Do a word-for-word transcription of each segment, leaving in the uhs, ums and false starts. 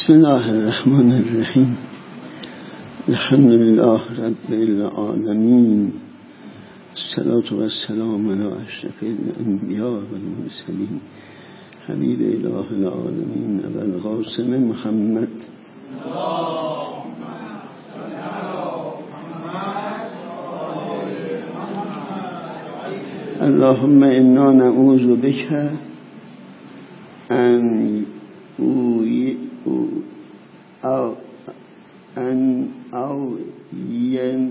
بسم الله الرحمن الرحیم. الحمد لله رب العالمین، الصلاة و السلام علی اشرف الانبیاء و المرسلین، حبیب اله العالمین ابوالقاسم محمد. اللهم انا نعوذ بک ان اوی او او ان او ین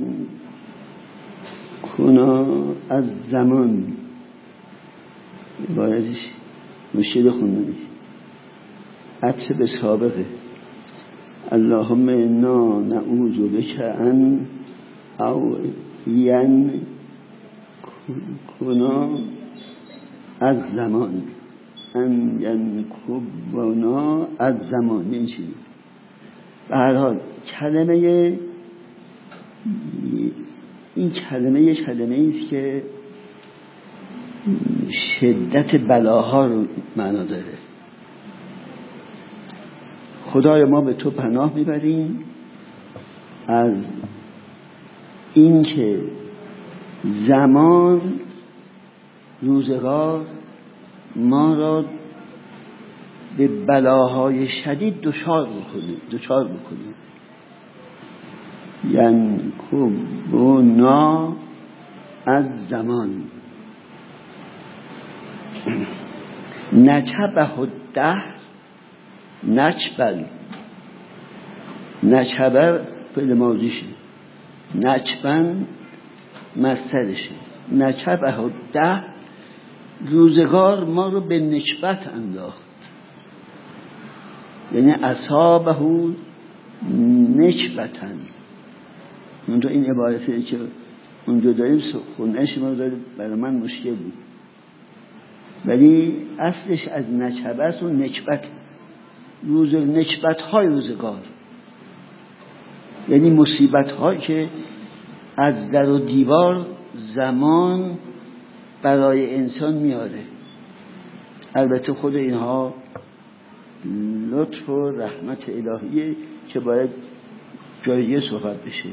کنا از زمان عبارتش مشکل خونده میشه، عطف به سابقه. اللهم انا نعوذ بک ان او ین کنا از زمان ان ینکبنا از زمان. این چیزی به هر حال کلمه این کلمه یه کلمه ایست که شدت بلاها رو معنا داره. خدای ما به تو پناه میبریم از این که زمان روزگار ما را به بلاهای شدید دچار بکنه دچار بکنه یعنی کبنا از زمان. نچبه الدهر، نچبل نچبه فعل ماضیشه، نچبن مصدرشه. نچبه الدهر، روزگار ما رو به نچبت انداخت، یعنی اصابه نچبتن. اونجا این عبارتی که اونجا داریم خونش ما داره برای من مشکل بود، ولی اصلش از نچبه است و نچبت، روز نچبت های روزگار، یعنی مصیبت هایی که از در و دیوار زمان برای انسان میاره. البته خود اینها لطف و رحمت الهیه که باید جایه صحبت بشه.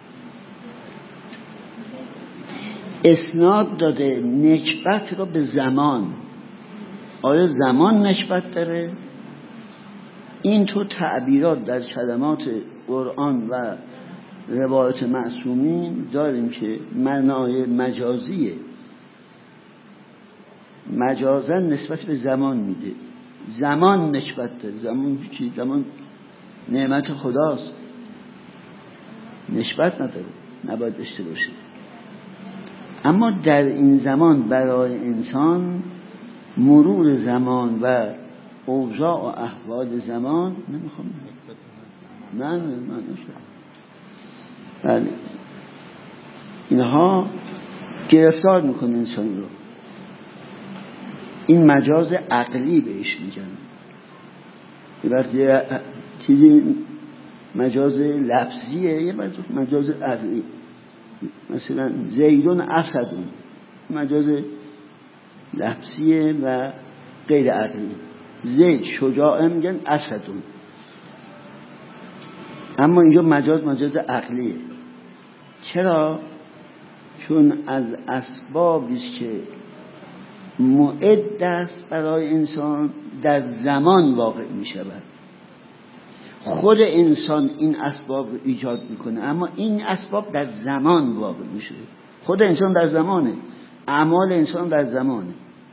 اسناد داده نکبت رو به زمان. آیا زمان نکبت داره؟ این تو تعبیرات در کلمات قرآن و روایت معصومین داریم که معنای مجازیه، مجازا نسبت به زمان میده. زمان نسبت داره. زمان چی؟ زمان نعمت خداست، نسبت نداره، نباید داشته باشه. اما در این زمان برای انسان مرور زمان و اوضاع و احوال زمان نمیخوام نه نه نه بله اینها گرفتار میکنه انسان رو. این مجاز عقلی بهش میگن. یه وقتی چیزی مجاز لفظیه، یه مجاز عقلی. مثلا زیدون اسدون، مجاز لفظیه و غیر عقلی. زید شجاعه میگن اسدون، اما اینجا مجاز مجاز عقلیه. چرا؟ چون از اسبابیست که معد است برای انسان در زمان واقع می شود. خود انسان این اسباب رو ایجاد میکنه، اما این اسباب در زمان واقع میشه. خود انسان در زمانه، اعمال انسان در زمانه،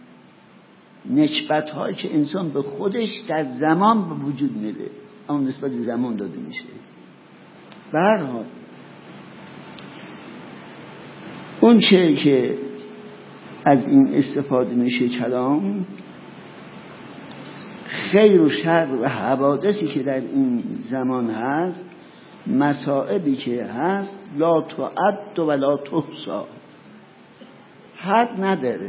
نسبت هایی که انسان به خودش در زمان به وجود میده اون نسبت زمان داده میشه. به هر حال اون چه که از این استفاده میشه کلام، خیر و شر و حوادثی که در این زمان هست، مصائبی که هست، لا تعد و لا تحصا، حد نداره.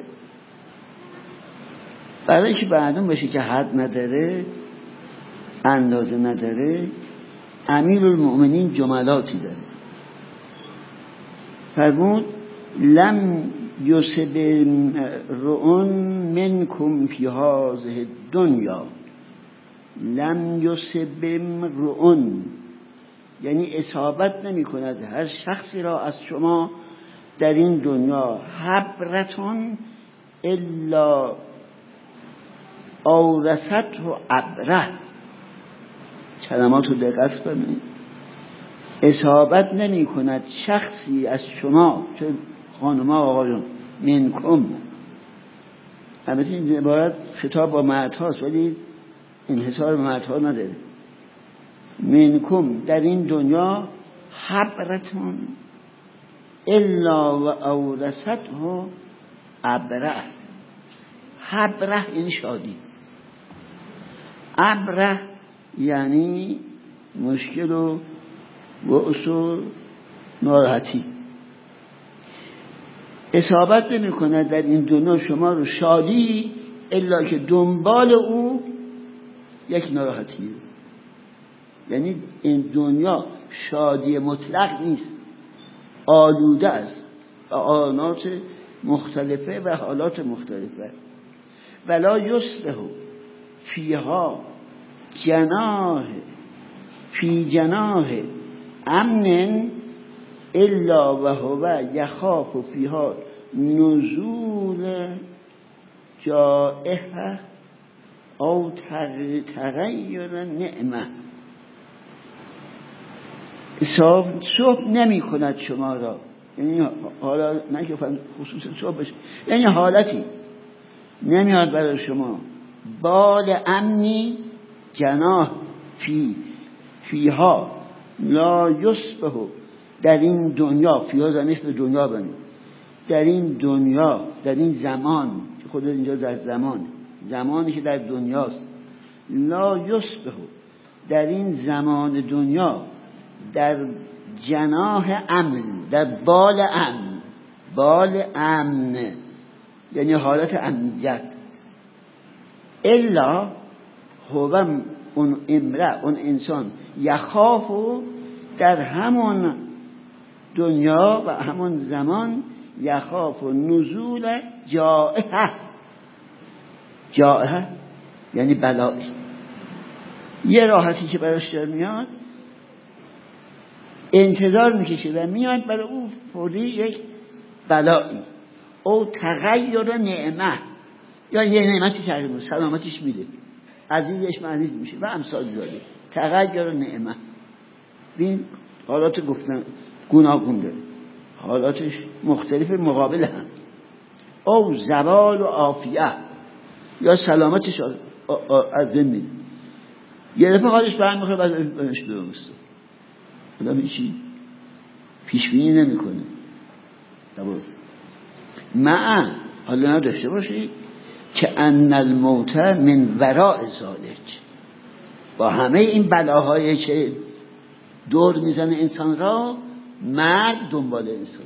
برای که بعدون بشه که حد نداره، اندازه نداره، امیرالمؤمنین جملاتی داره. فرمود لم یصب رؤون منکم فی هذه الدنیا، لم یصب امرؤ، یعنی اصابت نمی کند هر شخصی را از شما در این دنیا حبرتون الا اورثته عبره. کلمات رو دقت کنید. اصابت نمی کند شخصی از شما، چه خانم‌ها آقایون، منکم، البته این عبارت خطاب با مرد هاست ولی انحصار به مرد ها نداره. منکم در این دنیا حبرتون الا و اورثته عبره. حبره یعنی شادی، عبره یعنی مشکل و بؤس و ناراحتی. اصابت نمی کند در این دنیا شما رو شادی الا که دنبال او یک ناراحتی. یعنی این دنیا شادی مطلق نیست، آلوده است آنات مختلفه و حالات مختلفه. ولا یصلح فیها جناح فی جناح امن الا و هو یخاف فیها نزول جائحه او تغییر نعمه. صبح نمی کند شما را، یعنی حالا نه که خصوص صبح بشه، یعنی حالتی نمیاد برای شما بال امنی جناح فی فیها لا یصبح، در این دنیا، فیها زنش به دنیا بنید، در این دنیا، در این زمان که خود اینجا در زمان زمانی که در دنیاست، لا یصبح در این زمان دنیا در جناح امن، در بال امن، بال امن یعنی حالت امنیت، الا هو اون امرأ اون انسان یخافو در همون دنیا و همون زمان یخافو نزول جائحه. جائحه یعنی بلایی، یه راحتی که براش در میاد انتظار میکشه و میاد برای او فوری یک بلایی او تغییر نعمه، یا یه نعمتی تغییر سلامتیش میده، عزیزش مریض میشه و امثال ذالک. تغییر نعمه ببین حالات گفتن گوناگون داره، حالاتش مختلف مقابل هم. او زوال و عافیه یا سلامتش از بین میره، یه دفعه حالش برمیخوره بعد بنش درسته. آدم هیچی پیش بینی نمیکنه. مع حالا نداشته باشی که ان الموت من وراء ذالک، با همه این بلاهایی که دور میزنه انسان را، مرگ دنبال انسان.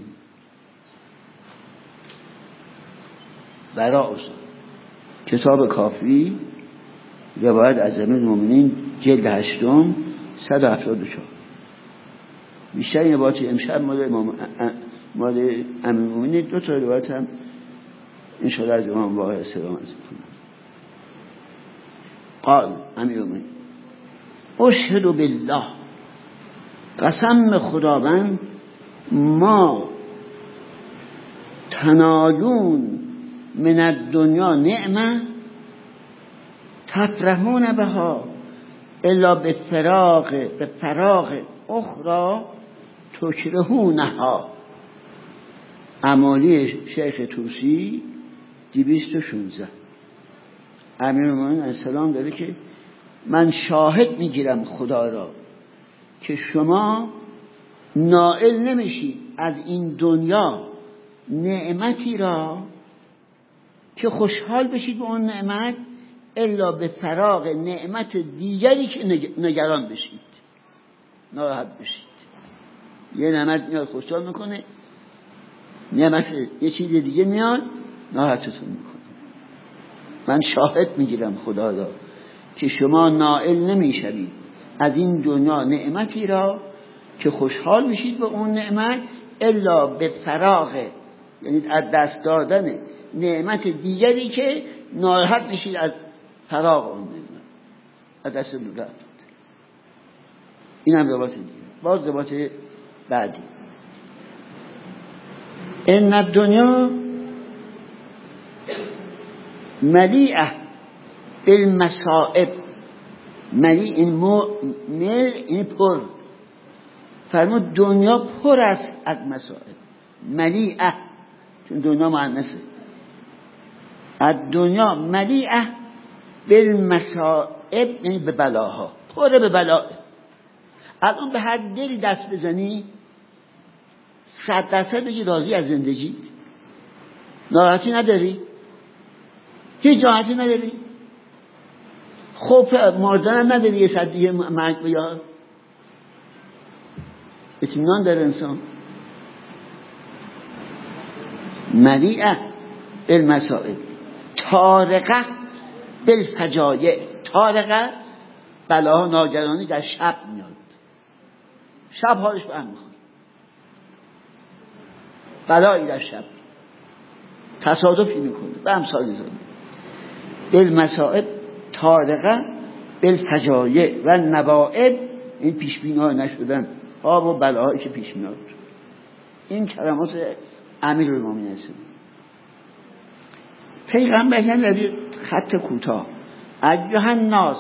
وراء ذالک کتاب کافی روایت از امیر المؤمنین جلد هشتم صد و هفتاد و چهار. بیشتر این روایت امشب مال امام مال امیر المؤمنین، دو تا روایت هم انشاءالله از امام باقر سلام عرض کنم. قال امیر المؤمنین اشهد بالله، قسم خداوند، ما تنالون من الدنیا نعمه تفرحون بها الا به فراغ به فراغ اخرى تکرهونها. امالی شیخ طوسی دویست و شانزده. امیرالمومنین علیه السلام داره که من شاهد میگیرم خدا را که شما نائل نمیشید از این دنیا نعمتی را که خوشحال بشید به اون نعمت الا به فراغ نعمت دیگری که نگران بشید، ناراحت بشید. یه نعمت میاد خوشحال میکنه، نعمت یه چیز دیگه میاد ناراحتتون میکنه. من شاهد میگیرم خدا را که شما نائل نمیشوید از این دنیا نعمتی را که خوشحال بشید به اون نعمت الا به فراغ، یعنی از دست دادن نعمت دیگری که ناراحت بشید از فراغ اون نعمت. از دست دور رفت. این هم روایت دیگه. باز روایت بعدی، ان الدنیا ملیئه بالمصائب. ملیء این مل این پر، فرمود دنیا پر است از مصائب. ملیئه چون دنیا مؤنثه، از دنیا ملیئه بالمصائب یعنی به بلاها، پر به بلا. الان به هر دلی دست بزنی صد درصد بگی راضی از زندگی، ناراحتی نداری، هیچ راحتی نداری، خوف مردن نداری، یه صد دیگه مرگ بیاد، اطمینان داره انسان. ملیئه بالمصائب طارقه بالفجایع. طارقه بلاها ناگهانی در شب میاد، شب حالش به هم میخوره، بلایی در شب تصادفی میکنه به امثال ذالک. بالمصائب طارقه بالفجایع و نوائب، این پیش بینی نشدن آب و بلاهایی که پیش میاد. این کلمات امیرالمومنین است. پیغمبر در خط کوتاه ایها الناس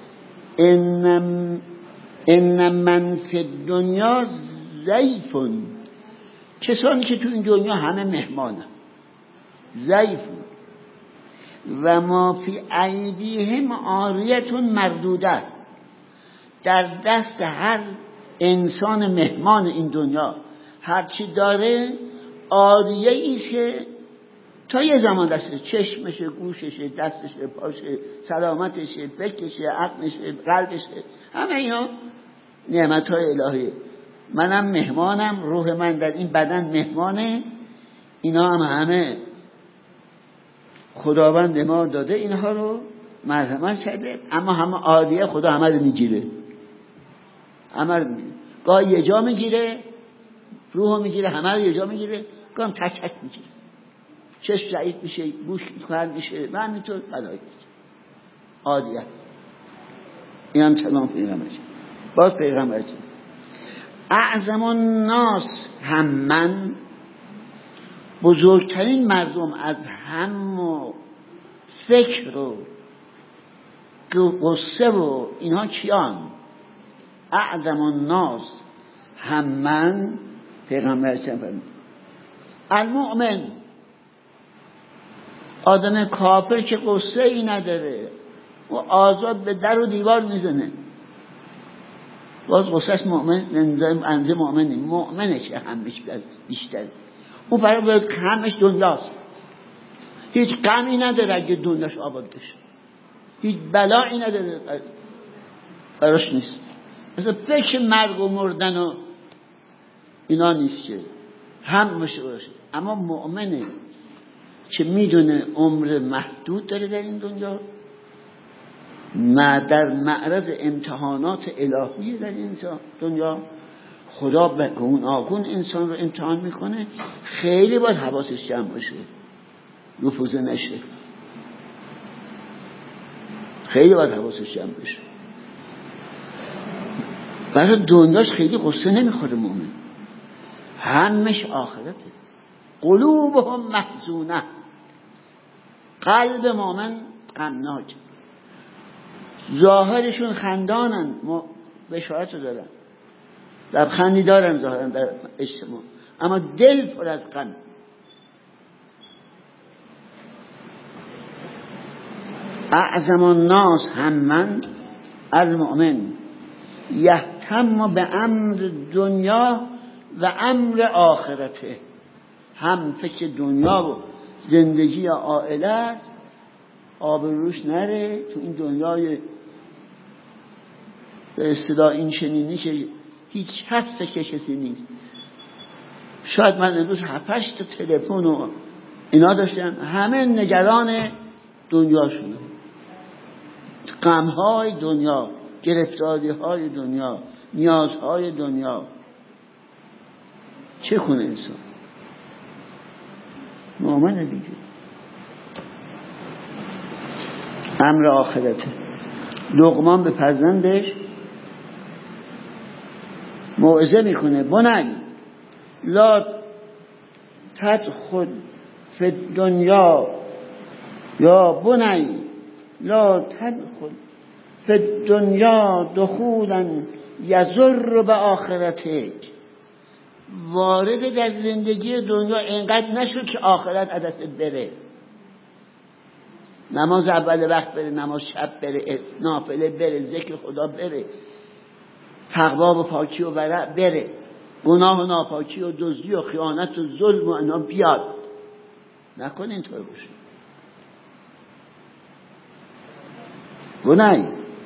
ان ان من فی الدنیا ضیف، کسانی که تو این دنیا همه مهمانن، ضیف و ما فی ایدیهم عاریة مردوده، در دست هر انسان مهمان این دنیا هرچی داره عاریه ایشه تا یه زمان دسته، چشمشه، گوششه، دستشه، پاشه، سلامتشه، فکرشه، عقلشه، قلبشه، همه اینا نعمت‌های الهیه. منم مهمانم، روح من در این بدن مهمانه، اینا هم همه خداوند ما داده، اینها رو مرحمت کرده، اما همه عالیه خدا همه رو میگیره، همه رو میگیره. گاه یه جا میگیره روح میگیره، همه رو یه جا میگیره، گاه هم تک تک میگیره، چشم ضعیف میشه، گوش کند میشه و همینطور بلایی عالیه. این هم کلام پیغمبر. باز پیغمبر اعظم الناس هممن، بزرگترین مردم از هم و فکر و غصه و اینها کیان؟ اعظم الناس هممن، پیغمبر فرمود المؤمن، آدم کافر که غصه ای نداره و آزاد به در و دیوار میزنه، باز غصهش مؤمن انزه مؤمنی، مؤمنه که همش بیشتر، اون برای باید همش دنیاست، هیچ غمی نداره اگه دنیاش آباد بشه، هیچ بلایی نداره براش نیست، مثلا فکر مرگ و مردن و اینا نیست که هم باشه باشه. اما مؤمنه که میدونه عمر محدود داره در این دنیا، ما در معرض امتحانات الهی در این دنیا، خدا به گوناگون انسان رو امتحان میکنه، خیلی باید حواسش جمع باشه، رفوزه نشه، خیلی باید حواسش جمع باشه. برای دنیاش خیلی غصه نمیخوره مؤمن، همش آخرته. قلوبهم محزونه، قلب مؤمن غمناک، ظاهرشون خندانن، بشارت رو دارن، لبخندی دارن ظاهرا در اجتماع، اما دل پر از غم. اعظم الناس هممن المؤمن یهتم به امر دنیا و امر آخرته، هم فکر دنیا و زندگی عائله است، آبروش نره تو این دنیای به اصطلاح این شنینی که هیچ کس فکر کسی نیست. شاید من امروز هفتش تا تلفن و اینا داشتم، همه نگران دنیاشونه، غمهای دنیا، گرفتاریهای دنیا، نیازهای دنیا. چه کنه انسان؟ مؤمنه دیگه، امر آخرته. لقمان به فرزندش موعظه میکنه بنی لا تدخل فی الدنیا یا بنی لا تدخل فی الدنیا دخولا یضر به آخرتک. وارد در زندگی دنیا اینقدر نشو که آخرت از دستت بره. نماز اول وقت بره، نماز شب بره، نافله بره، ذکر خدا بره، تقوا و پاکی و ورع بره، گناه و ناپاکی و دزدی و خیانت و ظلم و اینا بیاد. نکن اینطور باشه. بنی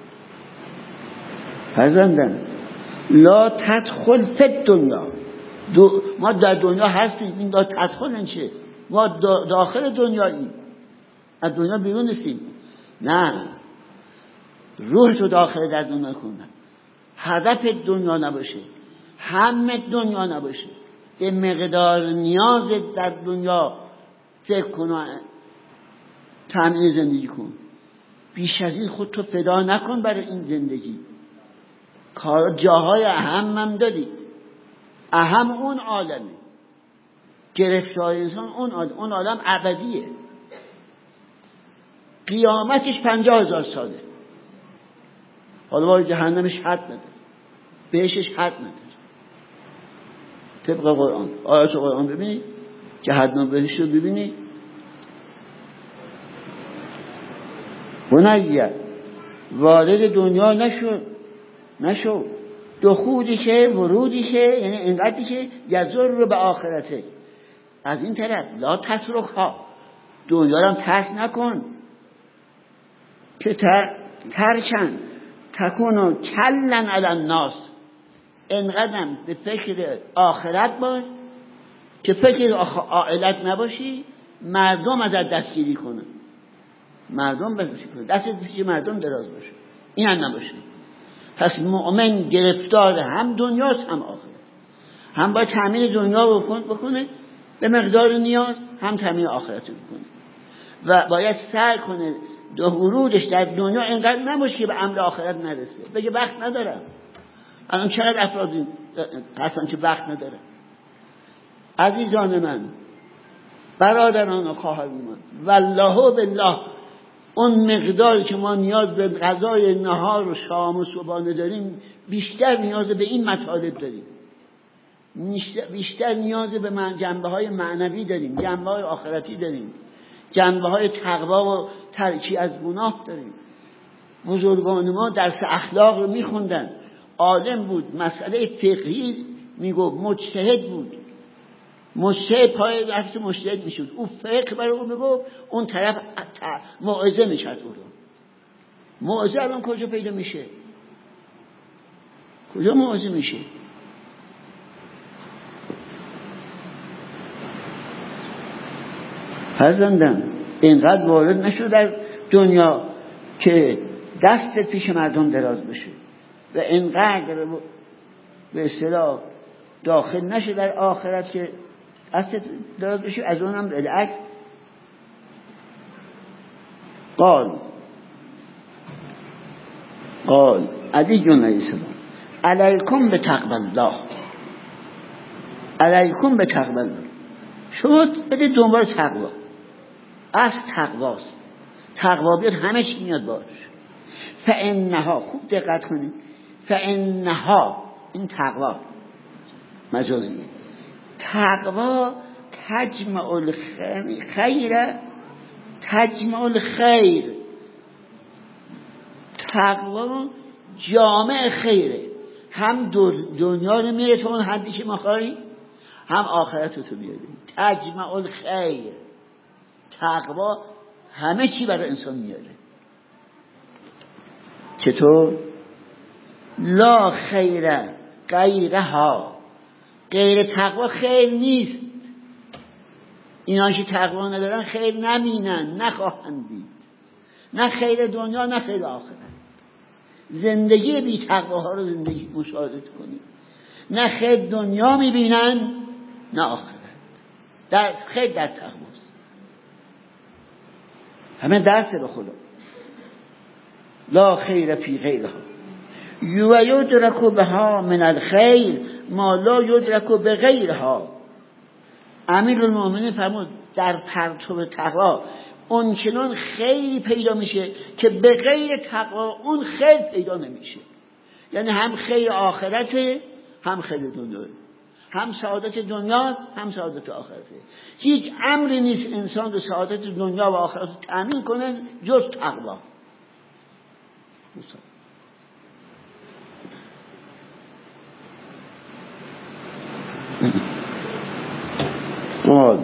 فرزندم لا تدخل فی الدنیا. ما در دنیا هستیم، این لا تدخل این چه؟ ما داخل دنیاییم، از دنیا بیرون نیستیم. نه، روح تو داخل در دنیا کن. هدف دنیا نباشه، همه دنیا نباشه، به مقدار نیاز در دنیا فکر کن و تامین زندگی کن. بیش از این خود تو فدا نکن برای این زندگی. کار جاهای اهم هم داری، اهم اون عالمه، گرفتار انسان اون عالم، اون عالم ابدیه، قیامتش پنجاه هزار ساله. حالا باید جهنمش حد نداره، بهشش حد نداره. طبق قرآن، آیات قرآن ببینید، جهنم بهش رو ببینید. بنیه وارد دنیا نشو نشو دخولی که ورودی که یعنی اینقدری که یضر رو به آخرته. از این طرف لا تسرخها، دنیا رو هم ترک نکن که تر ترکن تکونو کلن علی الناس. اینقدرم به فکر آخرت باش که فکر عائلت نباشی، مردم ازت دستگیری کنن، مردم بسیاری کنن، دست دیگه مردم دراز باشه، این هم نباشه. پس مؤمن گرفتار هم دنیاست هم آخرت، هم باید تامین دنیا بکنه به مقدار نیاز، هم تامین آخرت بکنه و باید سعی کنه دو ورودش در دنیا اینقدر نباشه که به امر آخرت نرسه، بگه وقت ندارم. الان چقدر افرادی هستن که وقت ندارن. عزیزان من، برادران و خواهران من، والله بالله اون مقداری که ما نیاز به غذای نهار و شام و صبحانه داریم، بیشتر نیاز به این مطالب داریم، بیشتر نیاز به جنبه های معنوی داریم، جنبه های آخرتی داریم، جنبه های تقوا و ترکی از گناه داریم. بزرگان ما درس اخلاق رو میخوندن، عالم بود، مسئله فقهی میگفت، مجتهد بود، مجتهد پای نفس مجتهد میشد، او فقه برای او میگفت، اون طرف موعظه میشد. او رو موعظه الان کجا پیدا میشه؟ کجا موعظه میشه؟ فرزندم اینقدر وارد نشو در دنیا که دست پیش مردم دراز بشه و اینقدر به اصطلاح داخل نشه در آخرت که دست دراز بشه. از اونم بالعکس قال قال علی جون علیه السلام علیکم به تقوی الله، علیکم به تقوی الله، شما بده دنبال تقوا. از تقواست، تقوا بیاد همه چی میاد باش. فانها، خوب دقت کنید، فانها این تقوا مجازیه. تقوا تجمع الخیر، تجمع الخیر، تقوا جامع خیره، هم دنیا رو میره تو اون حدی که ما خواهیم، هم آخرت رو تو بیاره. تجمع الخیر، تقوا همه چی برای انسان میاره. چطور؟ لا خیر غیرها، غیر تقوا خیر نیست. اینا که تقوا ندارن خیر نمینن، نخواهند دید، نه خیر دنیا نه خیر آخرت. زندگی بی تقواها رو زندگی مشاهده کنید، نه خیر دنیا میبینن نه آخرت. در خیر در تقواست. همه درس به خدا. لا خیر فی غیرها و یدرک بها من الخیر ما لا یدرک بغیرها. امیرالمومنین فرمود در پرتو تقوا اون چنان خیری پیدا میشه که به غیر تقوا اون خیر پیدا نمیشه. یعنی هم خیر آخرته هم خیر دنیا، هم سعادت دنیا هم سعادت آخرته. هیچ امری نیست انسان رو سعادت دنیا و آخرت تأمین کنه جز تقوا. قال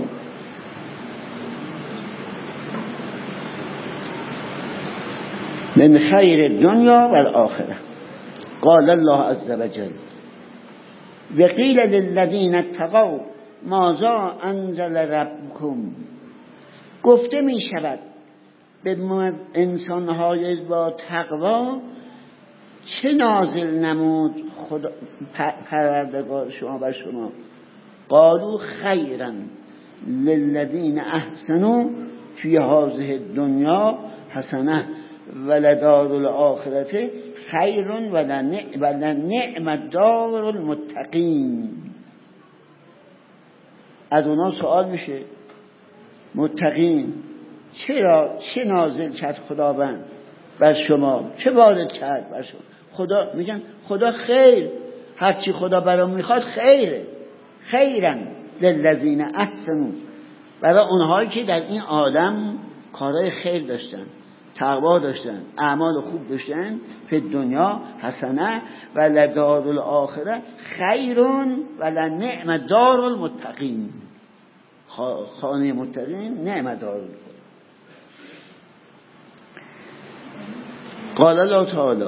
من خیر دنیا و الاخره. قال الله عز وجل و قیل للذین اتقوا ماذا انزل ربکم. گفته می شود به انسانهای با تقوا چه نازل نمود خدا پروردگار شما بر شما. قالوا خیرا للذین احسنوا فی هذه الدنیا حسنه ولدار الاخرة خیر ولنعم دار المتقین. از اونا سوال میشه متقین چرا چه نازل کرد خداوند بر شما، چه وارد کرد بر شما؟ خدا میگن خدا خیر، هرچی خدا برام میخواد خیره. خیرا للذین احسنوا، برای اونهایی که در این عالم کارهای خیر داشتن، تقوا داشتن، اعمال خوب داشتن، فی دنیا حسنه و لدار الاخره خیر و لنعم دار المتقین. خانه متقین نعم دار. قال الله تعالی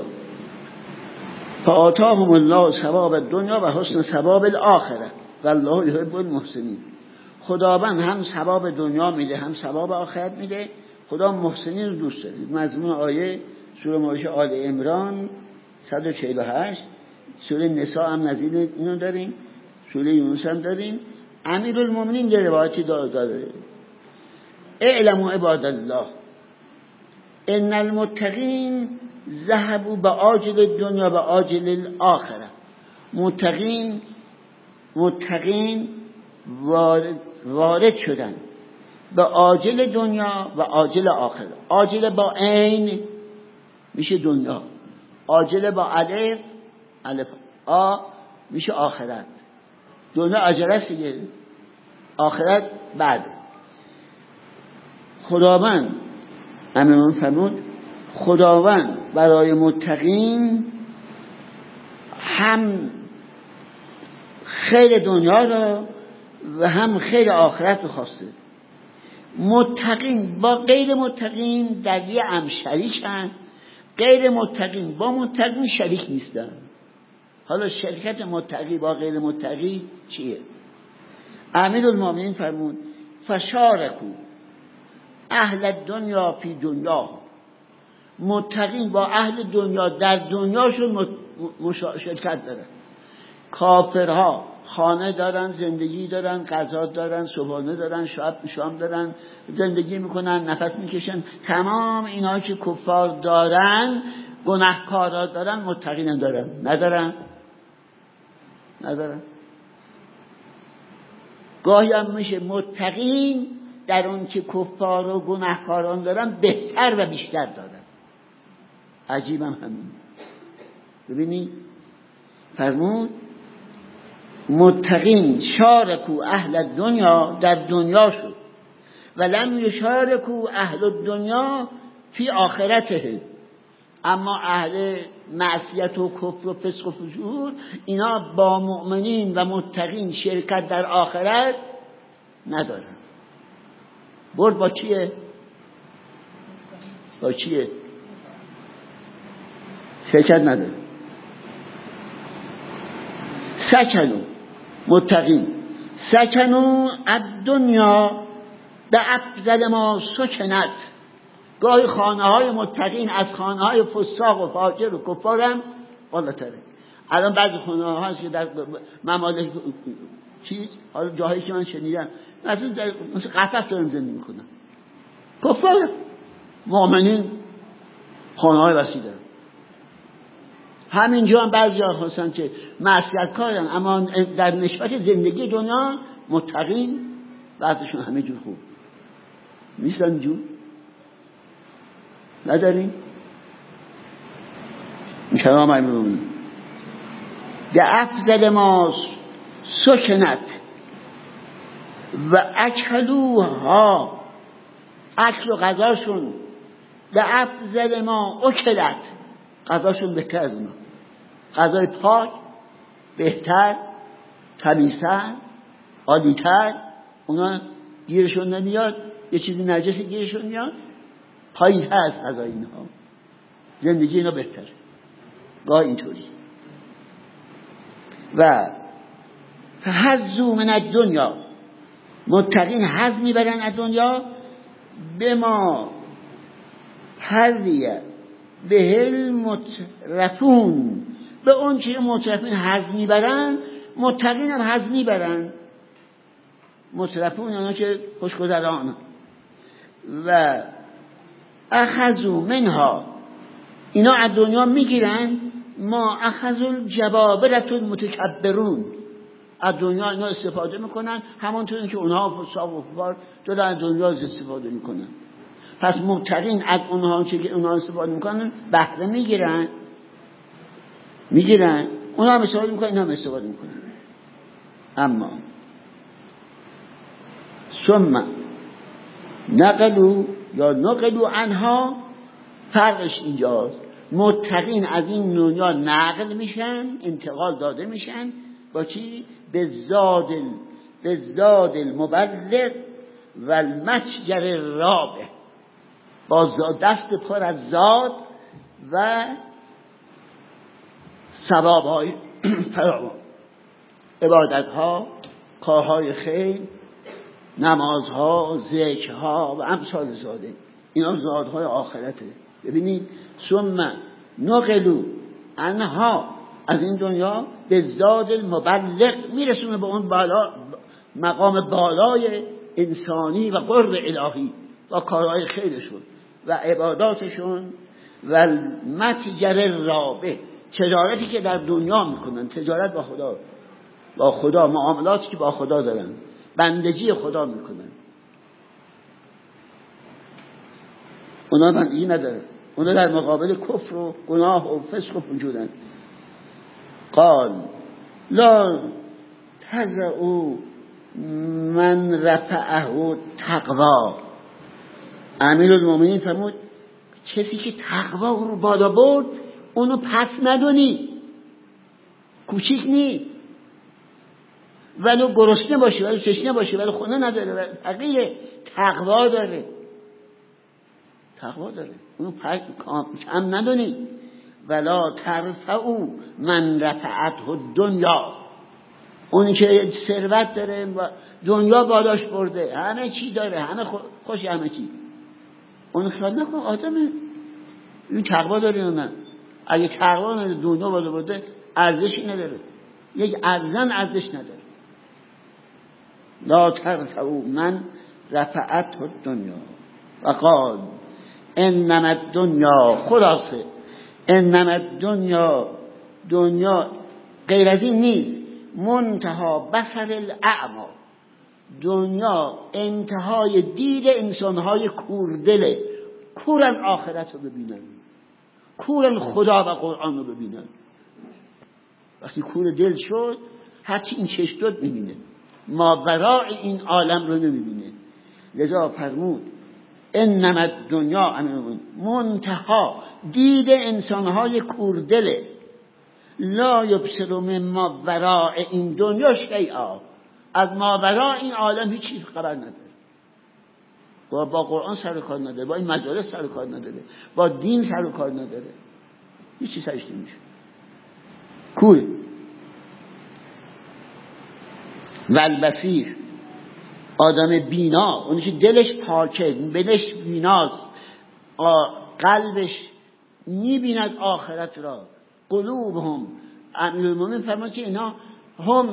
فآتاهم الله ثواب الدنیا و حسن ثواب الاخره والله یحب المحسنین. خداوند هم ثواب دنیا میده هم ثواب آخرت میده. خدا محسنین رو دوست داره. مضمون آیه سوره مبارکه آل عمران صد و چهل و هشت، سوره نساء هم نظیر اینو داریم، سوره یونس هم داریم. امیرالمومنین یه روایتی داره اعلموا عباد الله ان المتقین ذهبوا بعاجل دنیا و عاجل الاخره. متقین متقین وارد, وارد شدن به عاجل دنیا و عاجل آخره. عاجل با عین میشه دنیا، عاجل با الف الف آ میشه آخرت. دنیا عجله است دیگه، آخرت بعد. خداوند امین فرمود خداوند برای متقین هم خیر دنیا را و هم خیر آخرت رو خواسته. متقین با غیر متقین در یه هم شریکن، غیر متقین با متقین شریک نیستن. حالا شرکت متقی با غیر متقی چیه؟ امیرالمومنین فرمود فشارکو اهل دنیا فی دنیا. متقین با اهل دنیا در دنیاشون شرکت دارن. کافرها خانه دارن، زندگی دارن، غذا دارن، صبحانه دارن، شب شام دارن، زندگی میکنن، نفس میکشن. تمام اینا که کفار دارن، گناهکارا دارن، متقین دارن. ندارن؟ ندارن. گاهی هم میشه متقین در اون که کفار و گناهکاران دارن بهتر و بیشتر دارن. عجیب هم همین. ببینید فرمود متقین شارکو اهل دنیا در دنیا شد و لم یشارکو اهل دنیا فی آخرته. اما اهل معصیت و کفر و فسق و فجور اینا با مؤمنین و متقین شرکت در آخرت ندارن. برد با چیه؟ با چیه؟ شرکت نداره. سکنو متقین سکنو الدنیا به افضل ما سکنت. گاهی خانه های متقین از خانه های فساق و فاجر و کفار هم بالاتره. الان بعضی خانه ها هست که در ممالک چیز، حالا جاهایی که من شنیدم مثلا در مثل قفص دارن زندگی میکنن، کفار. مؤمنین خانه های وسیع دارن. همینجا هم بعضی ها هستن که معصیت کارن اما در نسبت زندگی دنیا متقین بعضشون همه جور خوب نیستن. جور نداریم این کلام امروز به افضل ما سکنت و اکلوها، اکل و غذاشون به افضل ما اکلت، غذاشون بهتر از ما، غذای پاک بهتر، تمیزتر، عالیتر. اونا گیرشون نمیاد، یه چیزی نجسی گیرشون میاد، پایین‌تر از غذای اینها، زندگی اینا بهتر. گاه اینطوری. و فحظوا من الدنیا، متقین حظ میبرن از دنیا، به ما حظیه به المترفون، به اون چه مترفین حظ میبرن متقین هم حظ میبرن. مترفون اونا که خوشگذران. و اخذوا منها، اینا از دنیا میگیرن ما اخذوا الجبابرة المتکبرون، از دنیا اینا استفاده میکنن همانطور که اونها فساق و کفار جدا از دنیا استفاده میکنن. پس متقین از اونها که اونها استفاده میکنن بهره میگیرن میگیرن اونها هم استفاده میکنن اینا هم استفاده میکنن. اما ثم نقلوا یا نقلوا عنها، فرقش اینجاست. متقین از این دنیا نقل میشن، انتقال داده میشن با چی؟ به زاد به زاد المبلغ و المتجر الرابح، با دست پر از زاد و ثواب‌های فراوان، عبادت‌ها، کارهای خیر، نمازها، ذکرها و امثال زاده. اینا زادهای آخرته. ببینید ثم نقلوا عنها، از این دنیا به زاد المبلغ میرسونه به اون بالا، مقام بالای انسانی و قرب الهی و کارهای خیرشون و عباداتشون و متجر الرابح، تجارتی که در دنیا میکنن، تجارت با خدا، با خدا معاملاتی که با خدا دارن، بندگی خدا میکنن. اونا بندگی ندارن، اونا در مقابل کفر و گناه و فسق و فجورن. قال لا تزعوا من رفعه تقوا، امیر المؤمنین فرمود کسی که تقوا رو بالا برد اونو پس ندونی، کوچیک نی، ولو گرسنه باشه ولو تشنه باشه ولو خونه نداره ولو فقیره، تقوا داره، تقوا داره، اونو کم ندونی. ولا ترفعوا من رفعته الدنیا، اونی که ثروت داره و دنیا بالاش برده، همه چی داره، همه خوش همه چی، اون خیال نکن آدمه، این تقوا داره یا نه؟ اگه تقوا نداره دنیا بالا برده ارزشی نداره، یک ارزن ارزش نداره. لا ترفعوا من رفعته الدنیا و قال انما الدنیا، خلاصه انما الدنیا، دنیا غیر از این نیست، منتها بصر الاعمی، دنیا انتهای دید انسانهای کوردله، کورن آخرت رو ببینن، کورن خدا و قرآن رو ببینن. وقتی کور دل شد هرچی این چشم داد میبینه، ماورای این عالم رو نمیبینه. لذا فرمود انما الدنیا منتها دید انسانهای کوردله، لا یبصر من ماورای این دنیا شیئا، از ماورای این عالم هیچ چیز خبر نداره، با, با قرآن سر و کار نداره، با این مجالس سر و کار نداره، با دین سر و کار نداره، هیچ چیز سرش نمیشه، کوره. والبصیر، آدم بینا، اونی که دلش پاکه، دلش بیناست، قلبش میبیند آخرت را. قلوبهم، امیرالمومنین فرمود که اینا هم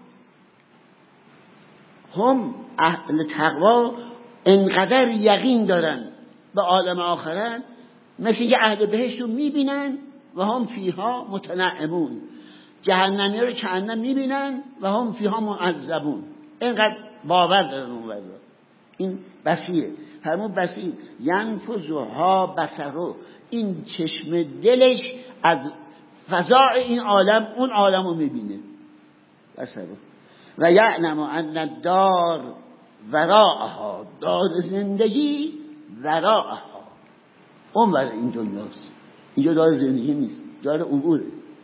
هم اهل تقوا انقدر یقین دارن به عالم آخرت، مثل یه اهل بهشت رو میبینن و هم فیها متنعمون، جهنمی رو جهنم میبینن و هم فیها معذبون. اینقدر باور دارن اون وضع. این بصیره. فرمود بصیر ینفذها بصره، این چشم دلش از فضاء این عالم اون عالم رو میبینه. بصره و یعلم ان الدار وراءها، دار زندگی وراءها، اون ور این دنیاست. اینجا دار زندگی نیست، دار عبوره.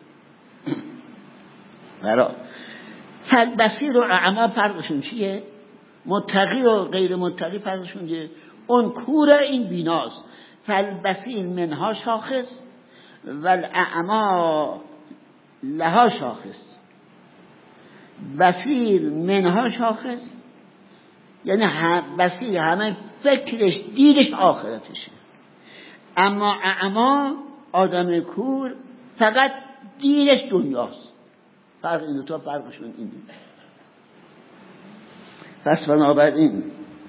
وراء. فالبصیر و اعما فرقشون چیه؟ متقی و غیر متقی فرقشون چیه؟ اون کور، این بیناست. فالبصیر منها شاخص والاعما لها شاخص. بصیر منها شاخص یعنی بصیر همه فکرش دیدش آخرتشه، اما اعما آدم کور فقط دیدش دنیاست. فرق این دو تا فرقشون اینه. پس بنابراین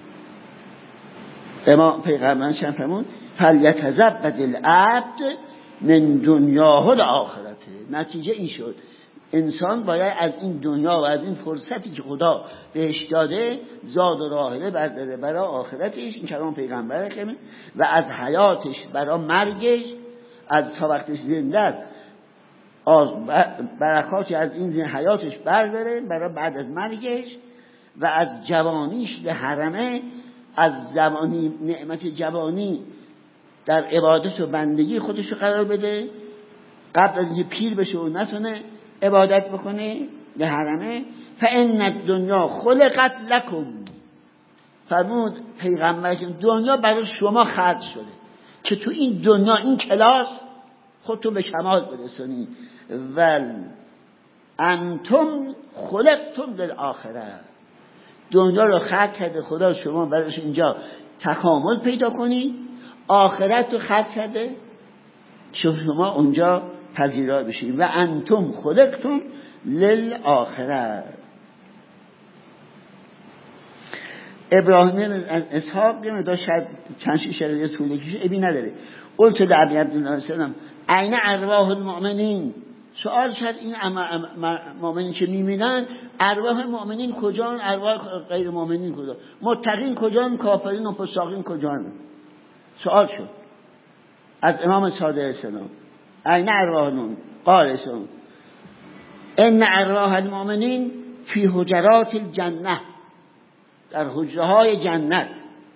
اما پیغمبر شم فرمود فلیتزبد العبد من دنیاه لآخرته. نتیجه این شد انسان باید از این دنیا و از این فرصتی که خدا بهش داده زاد و راحله برداره برای آخرتش، این کلام پیغمبر که و از حیاتش برای مرگش، از تا وقتش زنده است برکاتی از این حیاتش برداره برای بعد از مرگش، و از جوانیش به حرمه، از جوانی نعمت جوانی در عبادت و بندگی خودش قرار بده قبل از اینکه پیر بشه و نتونه عبادت بکنه به حرمه. فان الدنیا خلقت لکم، فرمود پیغمبر دنیا برای شما خلق شده که تو این دنیا این کلاس خودتون به کمال برسونی. ول انتم خلقتم للآخره، دنیا رو خلق کرده خدا شما برایش اینجا تکامل پیدا کنی، آخرت رو خلق کرده شما اونجا پذیرا بشید. و انتم خلقتم للآخره. ابراهیم اسحاق یه مقدار شاید چند شیش دقیقه طول کشه ابی نداره. قلت لعبد عبدالله سلام عین ارواح المؤمنین، سوال شد این مؤمنین که می‌بینن ارواح مؤمنین کجان، ارواح غیر مؤمنین کجان، متقین کجان، کافرین و فساقین کجان؟ سوال شد از امام صادق السلام عین ارواح المؤمنین. قال اسلام ان ارواح المؤمنین فی حجرات الجنه، در حجره های جنت.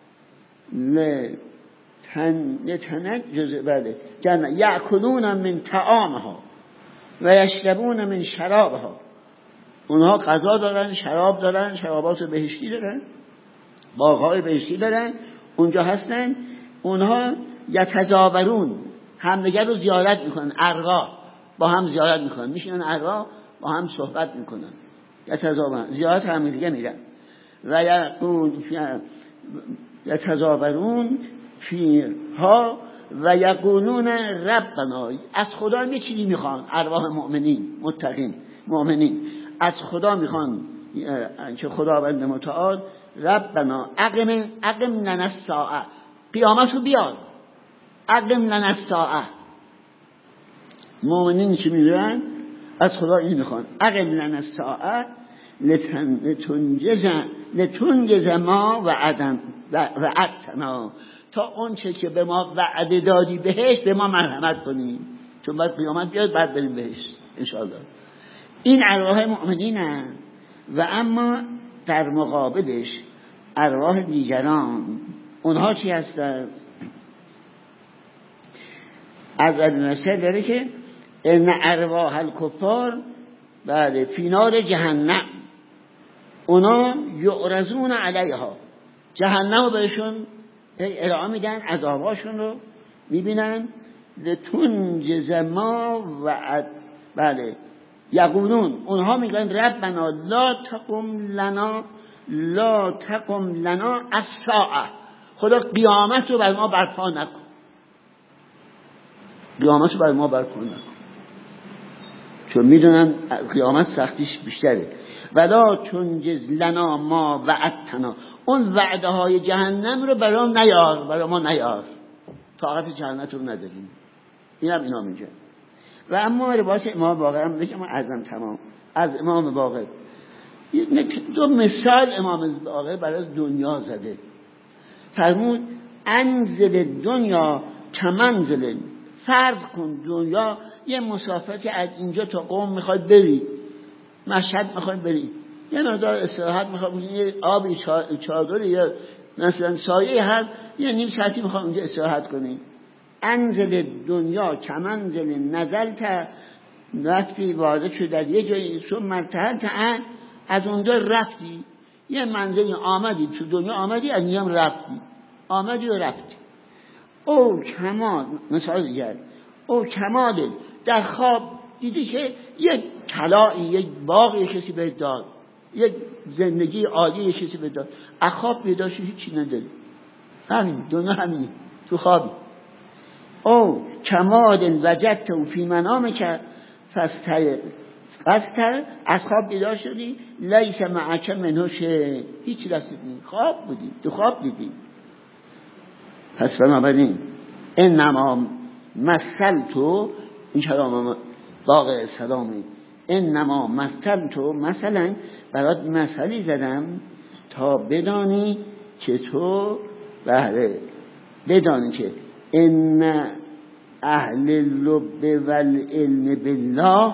لتنت جزء بله جنت یأکلون من طعامها و یشربون من شرابها، اونها غذا دارن، شراب دارن، شرابات بهشتی دارن، باغهای بهشتی دارن، اونجا هستن. اونها یتزاورون، همدیگر رو زیارت میکنن، ارواح با هم زیارت میکنن، میشینن ارواح با هم صحبت میکنن، یتزاورون زیارت همدیگه میرن. و یقول یتزاورون فیها و یقولون ربنا، از خدا یه چیزی میخوان ارواح مؤمنین متقین مؤمنین، از خدا میخوان که خداوند متعال ربنا اقم اقم لنا الساعه، قیامت رو بیار، اقم لنا الساعه. مؤمنین که میرن از خدا این میخوان اقم لنا الساعه لتنجز لتنجز ما وعدم وعدتنا، تا اون چه که به ما وعده دادی بهش به ما مرحمت کنی، چون بعد قیامت بیاد بعد بریم بهش انشاءالله. این ارواح مؤمنینه. و اما در مقابلش ارواح دیگران اونها چی هستن؟ از النصر داره که ان ارواح الکفار بعد فی نار جهنم، اونا یعرضون علیها، جهنم رو بهشون ارائه میدن، عذاباشون رو میبینن. لتنجز ما وعد بله یقولون، اونها میگن ربنا لا تقم لنا لا تقم لنا الساعه، خدا قیامت رو بر ما برپا نکن، قیامت رو بر ما برپا نکن، چون میدونن قیامت سختیش بیشتره. ولا تنجز لنا ما وعدتنا، اون وعده های جهنم رو برام نیار، برای ما نیار، طاقت جهنت رو نداریم. این هم اینا میگه. و اما روایت امام باقر هم بگم ازم تمام از امام باقر دو مثال امام باقر برای دنیا زده. فرمود انزل دنیا کمنزل، فرض کن دنیا یه مسافتی از اینجا تا قم میخواد بری، مشهد میخواد بری، یه مقدار استراحت میخواد، یه آبی چادری یا مثلا سایه هست، یه نیم ساعتی میخواد اونجا استراحت کنی. انزل دنیا کمنزل نزلت، رفتی وارد شد در یه جایی، ثم مرتحلت ان، از اونجا رفتی یه منزلی آمدی تو دنیا، آمدی از نیام رفتی، آمدی و رفتی. او کمال، مثال دیگر، او کمال، در خواب دیدی که یک طلایی، یک باغی کسی بهت داد، یک زندگی عالی کسی بهت داد، از خواب بیدار شدی هیچی نداری، همین دنیا همین تو خوابی. او کمال وجدت فی منامک فاستر، فاستر از خواب بیدار شدی، لیس معک منه شیء، هیچ رسید نیست، خواب بودی، تو خواب دیدی. پس بنابراین انما مثلتو، این کلام باقر سلامی، انما مثلتو، مثلا برات مثلی زدم تا بدانی که تو بهره بدانی که ان اهل اللب والعلم بالله،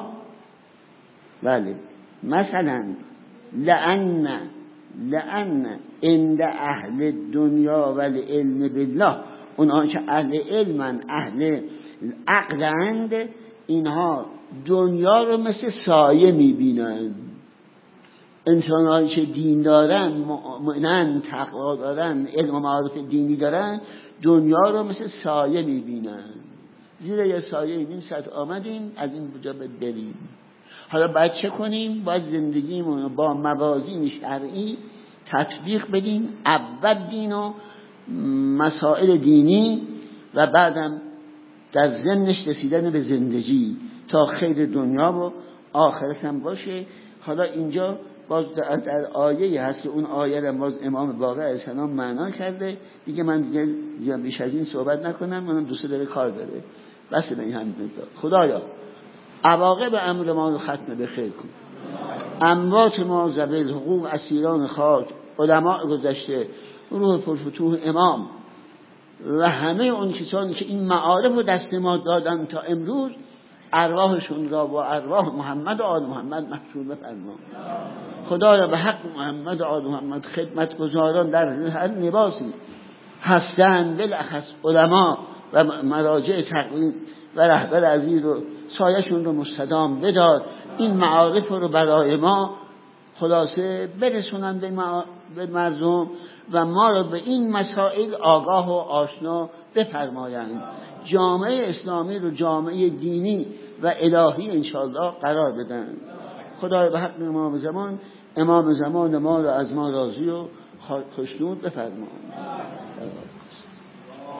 بله مثلا لأن لأن عند اهل الدنیا والعلم بالله، اونها که اهل علمن، اهل عقلند، اینها دنیا رو مثل سایه میبینن. انسان‌هایی که دین دارن، مؤمنن، تقوا دارن، علم و معارف دینی دارن، دنیا رو مثل سایه میبینن. زیر یه سایه نیم ساعت آمدیم، از این بجا بریم. حالا باید چه کنیم؟ باید زندگیمون رو با موازین شرعی تطبیق بدیم، اول دین و مسائل دینی و بعدم در ضمنش رسیدن به زندگی تا خیر دنیا و آخرت هم باشه. حالا اینجا باز در آیه هست که اون آیه را باز امام باقر علیه السلام معنا کرده دیگه، من دیگه بیش از این صحبت نکنم، منم دوست داره کار داره، بس به این هم میذار. خدایا عواقب امر ما رو ختم به خیر کن، اموات ما ذوی حقوق، اسیران خاک، علماء گذشته، روح پرفتوح امام و همه اون کسانی که این معارف رو دست ما دادن تا امروز، ارواحشون را با ارواح محمد و آل محمد محشور بفرما. خدایا به حق محمد و آل محمد خدمتگزاران در هر لباسی هستند، بالاخص علما و مراجع تقویم و رهبر عزیز رو سایشون رو مستدام بدار، این معارف رو برای ما خلاصه برسونن به مردم و ما رو به این مسائل آگاه و آشنا بفرمایند. جامعه اسلامی رو جامعه دینی و الهی انشاءالله قرار بدن. خدای به حق امام زمان، امام زمان ما رو از ما راضی و خوشنود بفرما.